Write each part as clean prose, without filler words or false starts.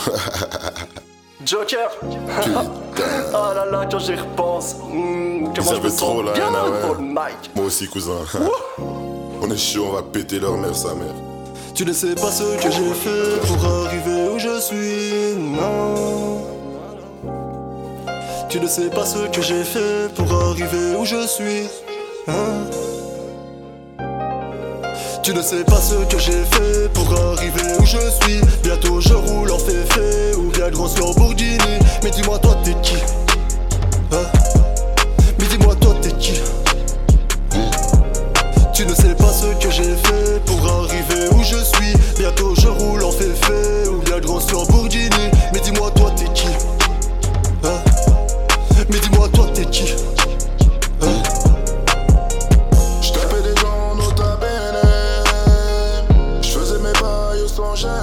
Joker. Ah là là, quand j'y repense, comment je me trop sens là, bien ouais. pour le mic. Moi aussi, cousin. On est chaud, on va péter leur mère, sa mère. Tu ne sais pas ce que j'ai fait pour arriver où je suis, non. Tu ne sais pas ce que j'ai fait pour arriver où je suis, hein. Tu ne sais pas ce que j'ai fait pour arriver où je suis. Bientôt je roule en féfé ou bien grosse Lamborghini. Mais dis-moi toi t'es qui, hein? Mais dis-moi toi t'es qui, hein? Tu ne sais pas ce que j'ai fait pour arriver où je suis. Bientôt je roule en féfé ou bien grosse Lamborghini. Mais dis-moi toi t'es qui, hein? Mais dis-moi toi t'es qui, hein? J'tapais des gens nota bene. J'faisais mes bails sans gêne.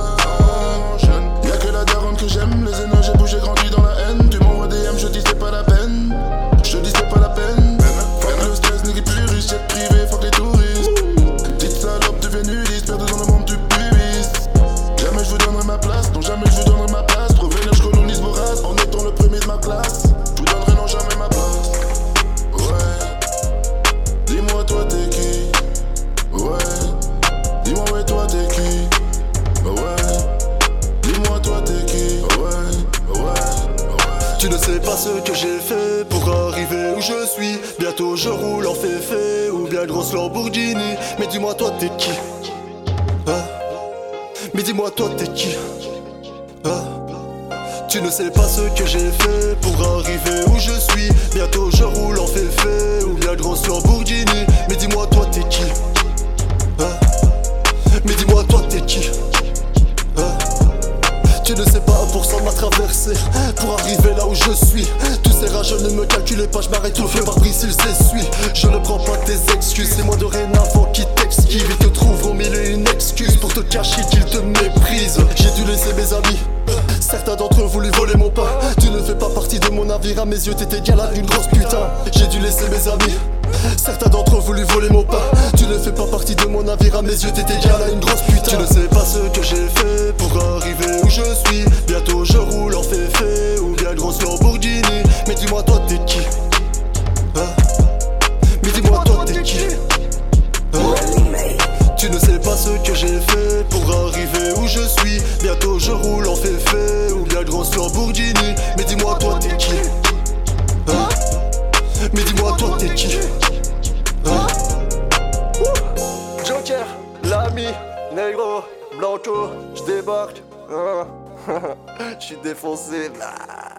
Y'a que la daronne que j'aime. Les énergies j'ai bougé, grandi dans la haine. Tu m'envoies des M, je dis c'est pas la peine. Je dis c'est pas la peine. Fuck le stress, nigga plus riche, jet privé, fuck les touristes. Petite salope devient nudiste, perdu dans le monde du pubis. Jamais je vous donnerai ma place, non jamais je vous donnerai ma place. Pour venir je colonise vos races en étant le premier de ma classe. Je vous donnerai non jamais ma place. Ouais. Dis-moi toi t'es qui? Ouais. Dis-moi ouais toi t'es qui? Ouais. Dis-moi toi t'es qui? Ouais. Tu ne sais pas ce que j'ai fait pour arriver où je suis. Bientôt je roule en féfé ou bien grosse Lamborghini. Mais dis-moi toi t'es qui, hein? Mais dis-moi toi t'es qui, hein? Tu ne sais pas ce que j'ai fait pour arriver où je suis. Bientôt je roule en féfé ou bien grosse Lamborghini. Mais dis-moi toi t'es qui, hein? Mais dis-moi toi t'es qui, hein? Tu ne sais pas 1% m'a traversé pour arriver là où je suis. Tous ces rageux ne me calculez pas, je m'arrête tout fait par brise, ils s'essuient. Je ne prends pas tes excuses, c'est moi dorénavant qui t'esquive. Ils te trouveront mille et une excuses pour te cacher qu'ils te méprisent. J'ai dû laisser mes amis, certains d'entre eux voulu voler mon pain. Tu ne fais pas partie de mon navire, à mes yeux t'étais bien là une grosse putain. J'ai dû laisser mes amis, certains d'entre eux voulu voler mon pain. Tu ne fais pas partie de mon navire, à mes yeux t'étais bien là une grosse putain. Tu ne sais pas ce que j'ai fait pour arriver où je suis. Bientôt je roule en féfé ou bien grosse Lamborghini. Mais dis-moi toi t'es qui, hein? Mais dis-moi toi t'es qui, hein? Tu ne sais pas ce que j'ai fait pour arriver où je suis. Bientôt je roule en féfé ou bien grosse Lamborghini. Mais dis-moi toi t'es qui, hein? Mais dis-moi toi t'es qui, hein? Joker, l'ami, négro, blanco, j'débarque. J'suis défoncé là.